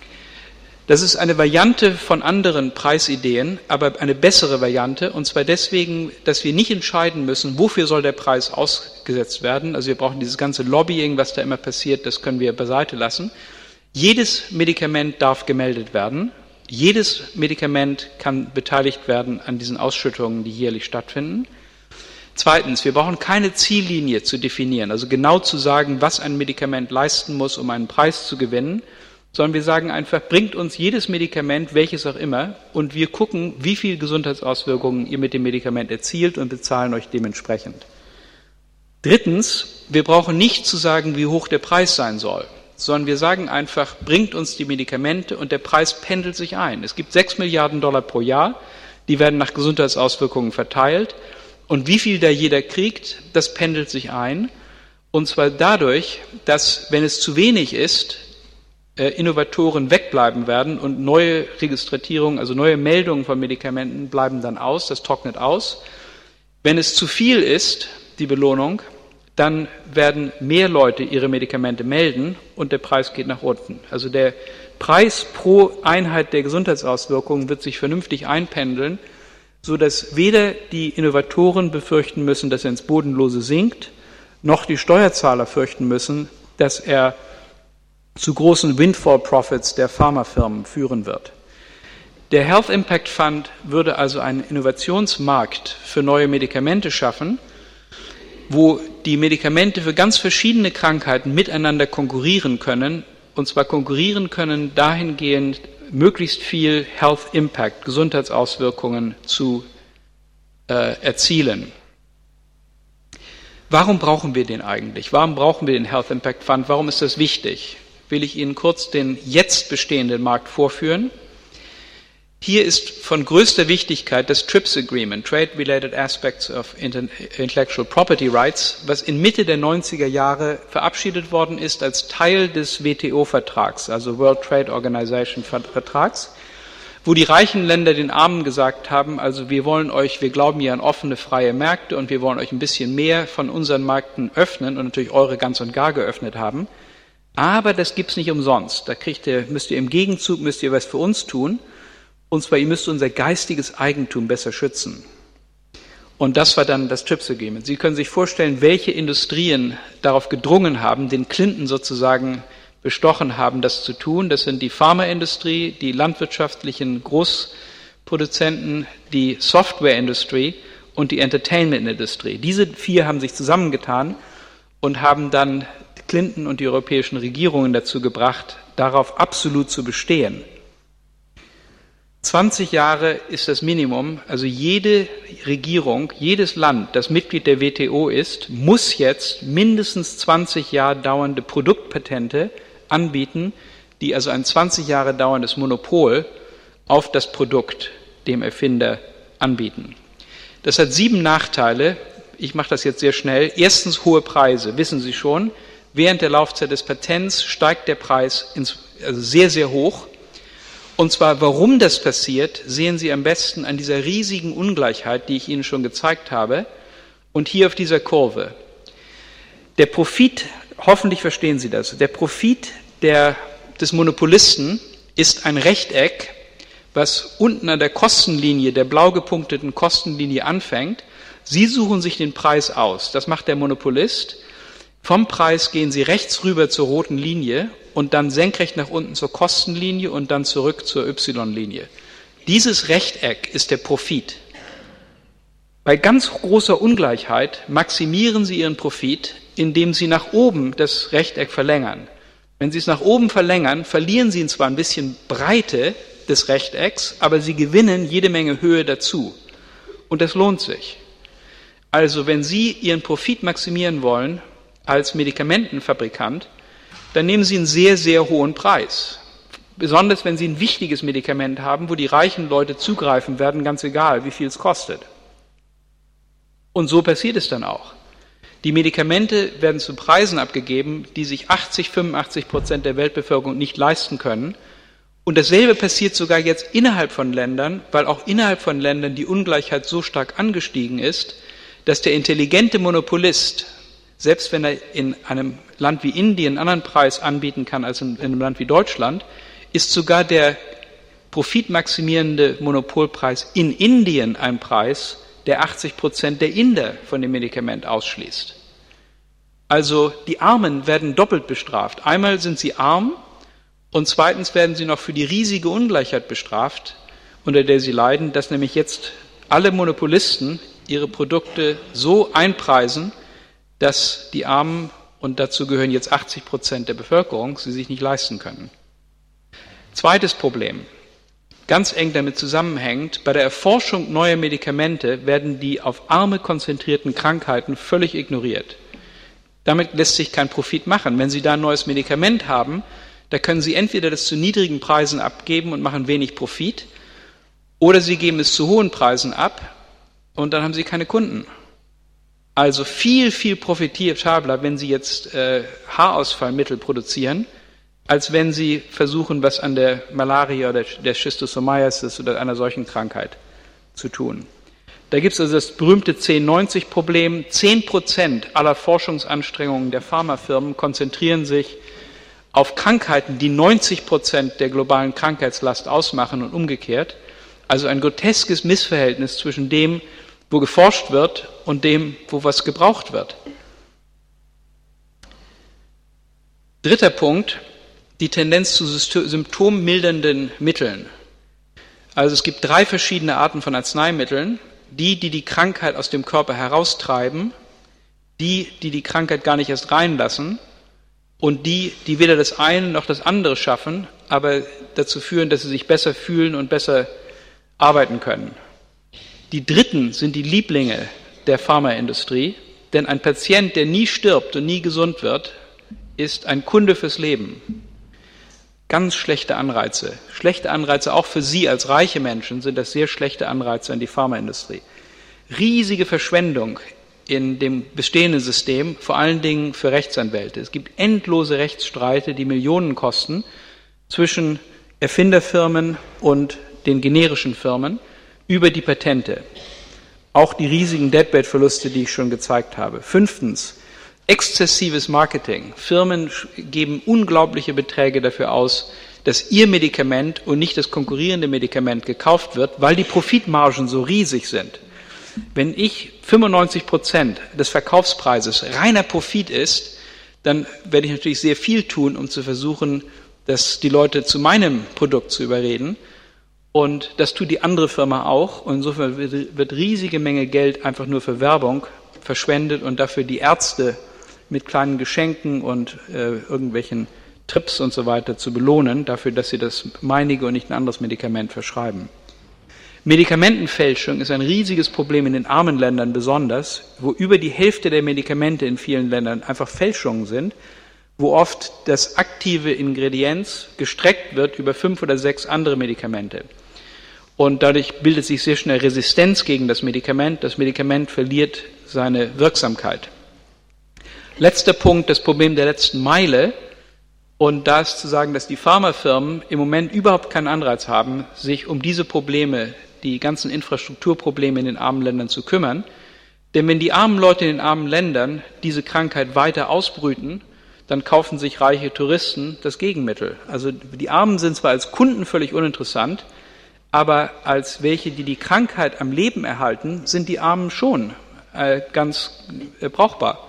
S1: Das ist eine Variante von anderen Preisideen, aber eine bessere Variante, und zwar deswegen, dass wir nicht entscheiden müssen, wofür soll der Preis ausgesetzt werden. Also wir brauchen dieses ganze Lobbying, was da immer passiert, das können wir beiseite lassen. Jedes Medikament darf gemeldet werden. Jedes Medikament kann beteiligt werden an diesen Ausschüttungen, die jährlich stattfinden. Zweitens, wir brauchen keine Ziellinie zu definieren, also genau zu sagen, was ein Medikament leisten muss, um einen Preis zu gewinnen, sondern wir sagen einfach, bringt uns jedes Medikament, welches auch immer, und wir gucken, wie viele Gesundheitsauswirkungen ihr mit dem Medikament erzielt und bezahlen euch dementsprechend. Drittens, wir brauchen nicht zu sagen, wie hoch der Preis sein soll, sondern wir sagen einfach, bringt uns die Medikamente und der Preis pendelt sich ein. Es gibt 6 Milliarden Dollar pro Jahr, die werden nach Gesundheitsauswirkungen verteilt. Und wie viel da jeder kriegt, das pendelt sich ein. Und zwar dadurch, dass, wenn es zu wenig ist, Innovatoren wegbleiben werden und neue Registrierungen, also neue Meldungen von Medikamenten bleiben dann aus, das trocknet aus. Wenn es zu viel ist, die Belohnung, dann werden mehr Leute ihre Medikamente melden und der Preis geht nach unten. Also der Preis pro Einheit der Gesundheitsauswirkungen wird sich vernünftig einpendeln, so dass weder die Innovatoren befürchten müssen, dass er ins Bodenlose sinkt, noch die Steuerzahler fürchten müssen, dass er zu großen Windfall-Profits der Pharmafirmen führen wird. Der Health Impact Fund würde also einen Innovationsmarkt für neue Medikamente schaffen, wo die Medikamente für ganz verschiedene Krankheiten miteinander konkurrieren können, und zwar konkurrieren können dahingehend, möglichst viel Health Impact, Gesundheitsauswirkungen zu erzielen. Warum brauchen wir den eigentlich? Warum brauchen wir den Health Impact Fund? Warum ist das wichtig? Will ich Ihnen kurz den jetzt bestehenden Markt vorführen. Hier ist von größter Wichtigkeit das TRIPS Agreement, Trade-Related Aspects of Intellectual Property Rights, was in Mitte der 90er Jahre verabschiedet worden ist als Teil des WTO-Vertrags, also World Trade Organization Vertrags, wo die reichen Länder den Armen gesagt haben, also wir glauben ja an offene, freie Märkte und wir wollen euch ein bisschen mehr von unseren Märkten öffnen und natürlich eure ganz und gar geöffnet haben, aber das gibt's nicht umsonst. Da müsst ihr im Gegenzug was für uns tun. Und zwar, ihr müsst unser geistiges Eigentum besser schützen. Und das war dann das TRIPS Agreement. Sie können sich vorstellen, welche Industrien darauf gedrungen haben, den Clinton sozusagen bestochen haben, das zu tun. Das sind die Pharmaindustrie, die landwirtschaftlichen Großproduzenten, die Softwareindustrie und die Entertainmentindustrie. Diese 4 haben sich zusammengetan und haben dann Clinton und die europäischen Regierungen dazu gebracht, darauf absolut zu bestehen. 20 Jahre ist das Minimum, also jede Regierung, jedes Land, das Mitglied der WTO ist, muss jetzt mindestens 20 Jahre dauernde Produktpatente anbieten, die also ein 20 Jahre dauerndes Monopol auf das Produkt dem Erfinder anbieten. Das hat 7 Nachteile. Ich mache das jetzt sehr schnell. Erstens hohe Preise, wissen Sie schon. Während der Laufzeit des Patents steigt der Preis also sehr, sehr hoch. Und zwar, warum das passiert, sehen Sie am besten an dieser riesigen Ungleichheit, die ich Ihnen schon gezeigt habe, und hier auf dieser Kurve. Der Profit, hoffentlich verstehen Sie das, der Profit des Monopolisten ist ein Rechteck, was unten an der Kostenlinie, der blau gepunkteten Kostenlinie anfängt. Sie suchen sich den Preis aus. Das macht der Monopolist. Vom Preis gehen Sie rechts rüber zur roten Linie und dann senkrecht nach unten zur Kostenlinie und dann zurück zur Y-Linie. Dieses Rechteck ist der Profit. Bei ganz großer Ungleichheit maximieren Sie Ihren Profit, indem Sie nach oben das Rechteck verlängern. Wenn Sie es nach oben verlängern, verlieren Sie zwar ein bisschen Breite des Rechtecks, aber Sie gewinnen jede Menge Höhe dazu. Und das lohnt sich. Also wenn Sie Ihren Profit maximieren wollen als Medikamentenfabrikant, dann nehmen Sie einen sehr, sehr hohen Preis. Besonders wenn Sie ein wichtiges Medikament haben, wo die reichen Leute zugreifen werden, ganz egal, wie viel es kostet. Und so passiert es dann auch. Die Medikamente werden zu Preisen abgegeben, die sich 85% der Weltbevölkerung nicht leisten können. Und dasselbe passiert sogar jetzt innerhalb von Ländern, weil auch innerhalb von Ländern die Ungleichheit so stark angestiegen ist, dass der intelligente Monopolist, selbst wenn er in einem Land wie Indien einen anderen Preis anbieten kann als in einem Land wie Deutschland, ist sogar der profitmaximierende Monopolpreis in Indien ein Preis, der 80% der Inder von dem Medikament ausschließt. Also die Armen werden doppelt bestraft. Einmal sind sie arm und zweitens werden sie noch für die riesige Ungleichheit bestraft, unter der sie leiden, dass nämlich jetzt alle Monopolisten ihre Produkte so einpreisen, dass die Armen, und dazu gehören jetzt 80% der Bevölkerung, sie sich nicht leisten können. Zweites Problem, ganz eng damit zusammenhängt, bei der Erforschung neuer Medikamente werden die auf Arme konzentrierten Krankheiten völlig ignoriert. Damit lässt sich kein Profit machen. Wenn Sie da ein neues Medikament haben, da können Sie entweder das zu niedrigen Preisen abgeben und machen wenig Profit, oder Sie geben es zu hohen Preisen ab und dann haben Sie keine Kunden. Also viel, viel profitabler, wenn Sie jetzt Haarausfallmittel produzieren, als wenn Sie versuchen, was an der Malaria oder der Schistosomiasis oder einer solchen Krankheit zu tun. Da gibt es also das berühmte 10-90-Problem. 10% aller Forschungsanstrengungen der Pharmafirmen konzentrieren sich auf Krankheiten, die 90% der globalen Krankheitslast ausmachen und umgekehrt. Also ein groteskes Missverhältnis zwischen dem, wo geforscht wird und dem, wo was gebraucht wird. Dritter Punkt, die Tendenz zu symptommildernden Mitteln. Also es gibt 3 verschiedene Arten von Arzneimitteln. Die Krankheit aus dem Körper heraustreiben, die Krankheit gar nicht erst reinlassen und die weder das eine noch das andere schaffen, aber dazu führen, dass sie sich besser fühlen und besser arbeiten können. Die dritten sind die Lieblinge der Pharmaindustrie, denn ein Patient, der nie stirbt und nie gesund wird, ist ein Kunde fürs Leben. Ganz schlechte Anreize. Schlechte Anreize auch für Sie als reiche Menschen sind das sehr schlechte Anreize an die Pharmaindustrie. Riesige Verschwendung in dem bestehenden System, vor allen Dingen für Rechtsanwälte. Es gibt endlose Rechtsstreite, die Millionen kosten, zwischen Erfinderfirmen und den generischen Firmen über die Patente. Auch die riesigen Deadbait-Verluste, die ich schon gezeigt habe. 5. Exzessives Marketing. Firmen geben unglaubliche Beträge dafür aus, dass ihr Medikament und nicht das konkurrierende Medikament gekauft wird, weil die Profitmargen so riesig sind. Wenn 95% des Verkaufspreises reiner Profit ist, dann werde ich natürlich sehr viel tun, um zu versuchen, die Leute zu meinem Produkt zu überreden. Und das tut die andere Firma auch. Und insofern wird riesige Menge Geld einfach nur für Werbung verschwendet und dafür die Ärzte mit kleinen Geschenken und irgendwelchen Trips und so weiter zu belohnen, dafür, dass sie das meinige und nicht ein anderes Medikament verschreiben. Medikamentenfälschung ist ein riesiges Problem in den armen Ländern besonders, wo über die Hälfte der Medikamente in vielen Ländern einfach Fälschungen sind, wo oft das aktive Ingredienz gestreckt wird über 5 oder 6 andere Medikamente. Und dadurch bildet sich sehr schnell Resistenz gegen das Medikament. Das Medikament verliert seine Wirksamkeit. Letzter Punkt, das Problem der letzten Meile. Und da ist zu sagen, dass die Pharmafirmen im Moment überhaupt keinen Anreiz haben, sich um diese Probleme, die ganzen Infrastrukturprobleme in den armen Ländern zu kümmern. Denn wenn die armen Leute in den armen Ländern diese Krankheit weiter ausbrüten, dann kaufen sich reiche Touristen das Gegenmittel. Also die Armen sind zwar als Kunden völlig uninteressant, aber als welche, die die Krankheit am Leben erhalten, sind die Armen schon ganz brauchbar.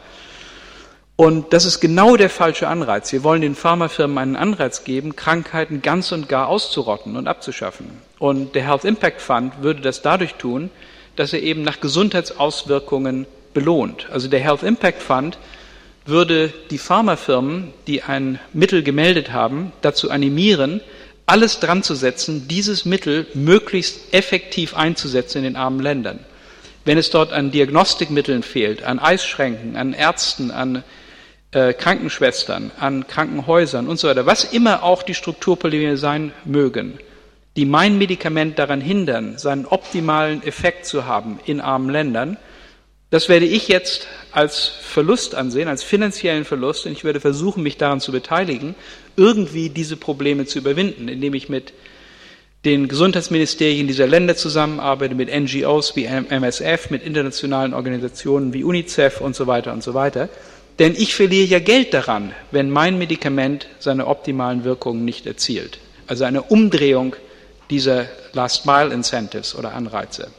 S1: Und das ist genau der falsche Anreiz. Wir wollen den Pharmafirmen einen Anreiz geben, Krankheiten ganz und gar auszurotten und abzuschaffen. Und der Health Impact Fund würde das dadurch tun, dass er eben nach Gesundheitsauswirkungen belohnt. Also der Health Impact Fund würde die Pharmafirmen, die ein Mittel gemeldet haben, dazu animieren, alles dran zu setzen, dieses Mittel möglichst effektiv einzusetzen in den armen Ländern. Wenn es dort an Diagnostikmitteln fehlt, an Eisschränken, an Ärzten, an Krankenschwestern, an Krankenhäusern und so weiter, was immer auch die Strukturprobleme sein mögen, die mein Medikament daran hindern, seinen optimalen Effekt zu haben in armen Ländern, das werde ich jetzt als Verlust ansehen, als finanziellen Verlust, und ich werde versuchen, mich daran zu beteiligen, irgendwie diese Probleme zu überwinden, indem ich mit den Gesundheitsministerien dieser Länder zusammenarbeite, mit NGOs wie MSF, mit internationalen Organisationen wie UNICEF und so weiter und so weiter. Denn ich verliere ja Geld daran, wenn mein Medikament seine optimalen Wirkungen nicht erzielt. Also eine Umdrehung dieser Last-Mile-Incentives oder Anreize.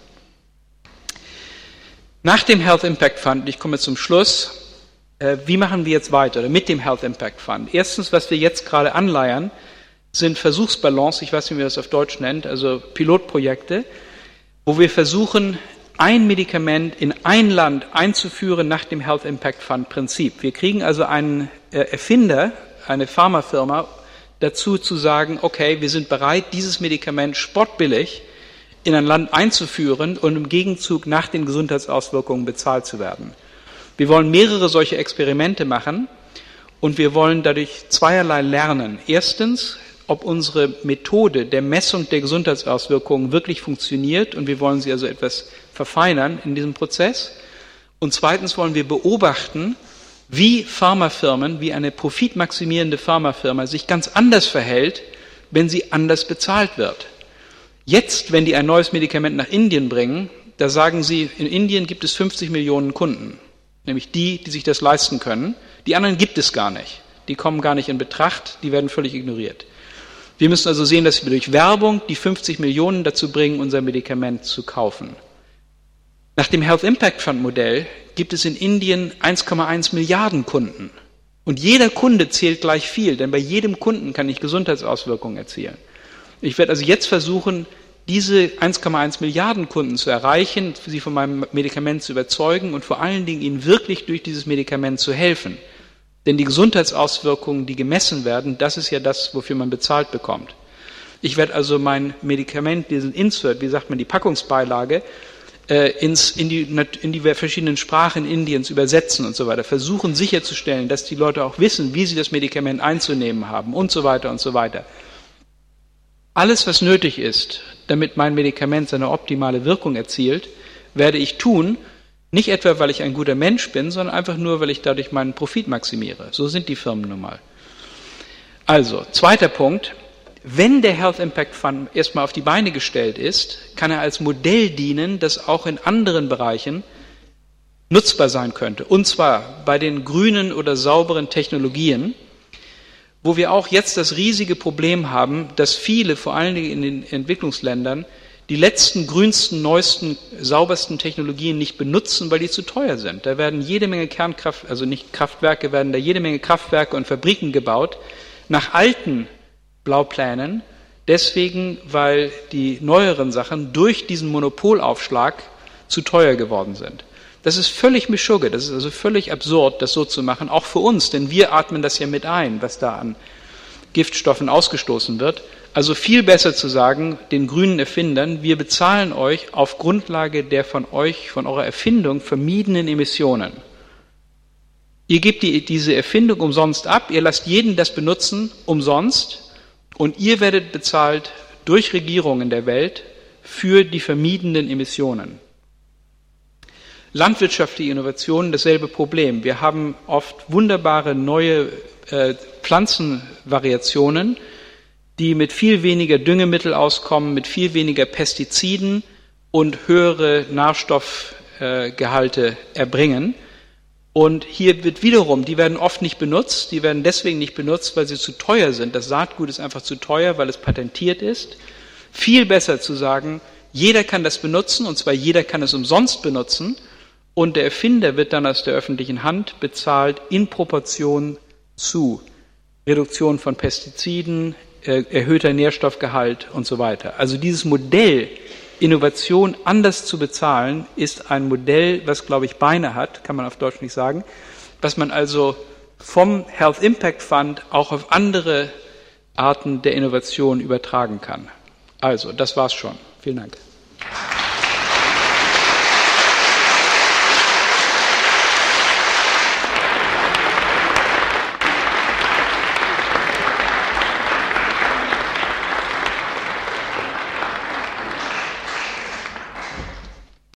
S1: Nach dem Health Impact Fund, ich komme zum Schluss, wie machen wir jetzt weiter mit dem Health Impact Fund? Erstens, was wir jetzt gerade anleiern, sind Versuchsballons, ich weiß nicht, wie man das auf Deutsch nennt, also Pilotprojekte, wo wir versuchen, ein Medikament in ein Land einzuführen nach dem Health Impact Fund Prinzip. Wir kriegen also einen Erfinder, eine Pharmafirma, dazu zu sagen, okay, wir sind bereit, dieses Medikament spottbillig in ein Land einzuführen und im Gegenzug nach den Gesundheitsauswirkungen bezahlt zu werden. Wir wollen mehrere solche Experimente machen und wir wollen dadurch zweierlei lernen. Erstens, ob unsere Methode der Messung der Gesundheitsauswirkungen wirklich funktioniert, und wir wollen sie also etwas verfeinern in diesem Prozess. Und zweitens wollen wir beobachten, wie Pharmafirmen, wie eine profitmaximierende Pharmafirma sich ganz anders verhält, wenn sie anders bezahlt wird. Jetzt, wenn die ein neues Medikament nach Indien bringen, da sagen sie, in Indien gibt es 50 Millionen Kunden, nämlich die sich das leisten können. Die anderen gibt es gar nicht. Die kommen gar nicht in Betracht, die werden völlig ignoriert. Wir müssen also sehen, dass wir durch Werbung die 50 Millionen dazu bringen, unser Medikament zu kaufen. Nach dem Health Impact Fund Modell gibt es in Indien 1,1 Milliarden Kunden. Und jeder Kunde zählt gleich viel, denn bei jedem Kunden kann ich Gesundheitsauswirkungen erzielen. Ich werde also jetzt versuchen, diese 1,1 Milliarden Kunden zu erreichen, sie von meinem Medikament zu überzeugen und vor allen Dingen ihnen wirklich durch dieses Medikament zu helfen. Denn die Gesundheitsauswirkungen, die gemessen werden, das ist ja das, wofür man bezahlt bekommt. Ich werde also mein Medikament, diesen Insert, wie sagt man, die Packungsbeilage, in die verschiedenen Sprachen Indiens übersetzen und so weiter, versuchen sicherzustellen, dass die Leute auch wissen, wie sie das Medikament einzunehmen haben und so weiter und so weiter. Alles, was nötig ist, damit mein Medikament seine optimale Wirkung erzielt, werde ich tun, nicht etwa, weil ich ein guter Mensch bin, sondern einfach nur, weil ich dadurch meinen Profit maximiere. So sind die Firmen nun mal. Also, zweiter Punkt. Wenn der Health Impact Fund erstmal auf die Beine gestellt ist, kann er als Modell dienen, das auch in anderen Bereichen nutzbar sein könnte. Und zwar bei den grünen oder sauberen Technologien, wo wir auch jetzt das riesige Problem haben, dass viele, vor allen Dingen in den Entwicklungsländern, die letzten, grünsten, neuesten, saubersten Technologien nicht benutzen, weil die zu teuer sind. Da werden jede Menge also nicht Kraftwerke, werden da jede Menge Kraftwerke und Fabriken gebaut, nach alten Bauplänen, deswegen, weil die neueren Sachen durch diesen Monopolaufschlag zu teuer geworden sind. Das ist völlig Mischugge, das ist also völlig absurd, das so zu machen, auch für uns, denn wir atmen das ja mit ein, was da an Giftstoffen ausgestoßen wird. Also viel besser zu sagen, den grünen Erfindern, wir bezahlen euch auf Grundlage der von eurer Erfindung vermiedenen Emissionen. Ihr gebt diese Erfindung umsonst ab, ihr lasst jeden das benutzen, umsonst, und ihr werdet bezahlt durch Regierungen der Welt für die vermiedenen Emissionen. Landwirtschaftliche Innovationen, dasselbe Problem. Wir haben oft wunderbare neue Pflanzenvariationen, die mit viel weniger Düngemittel auskommen, mit viel weniger Pestiziden und höhere Nährstoffgehalte erbringen. Und hier wird wiederum, die werden oft nicht benutzt, die werden deswegen nicht benutzt, weil sie zu teuer sind. Das Saatgut ist einfach zu teuer, weil es patentiert ist. Viel besser zu sagen, jeder kann das benutzen, und zwar jeder kann es umsonst benutzen, und der Erfinder wird dann aus der öffentlichen Hand bezahlt in Proportion zu Reduktion von Pestiziden, erhöhter Nährstoffgehalt und so weiter. Also dieses Modell, Innovation anders zu bezahlen, ist ein Modell, was, glaube ich, Beine hat, kann man auf Deutsch nicht sagen, was man also vom Health Impact Fund auch auf andere Arten der Innovation übertragen kann. Also, das war's schon. Vielen Dank.